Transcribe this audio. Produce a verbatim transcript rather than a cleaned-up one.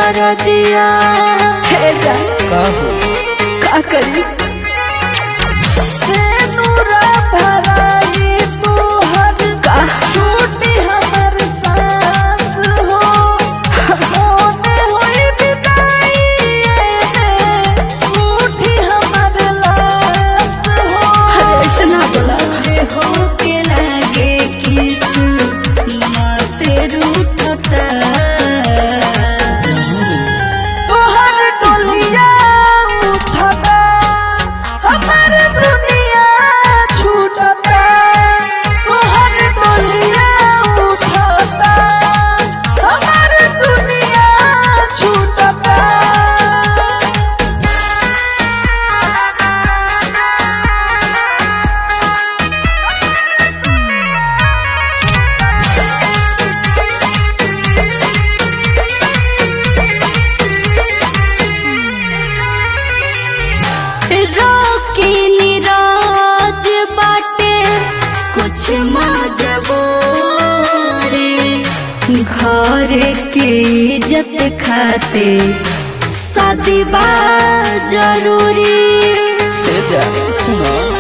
दर दिया हे जा का हो का करी से नूरा भराई तू हर का छूटी हमर सांस हो मोने होई विदाई उठी हमर लाश हो ऐसे ना बोला हो के लागे किस माते रूठता तोहर डोलिया उठता हमर दुनिया छूटता तोहर डोलिया उठता हमर दुनिया छूटता रोकी निराज बाटे कुछ मजबूरी घर के इज्जत खाते शादी बा जरूरी सुनो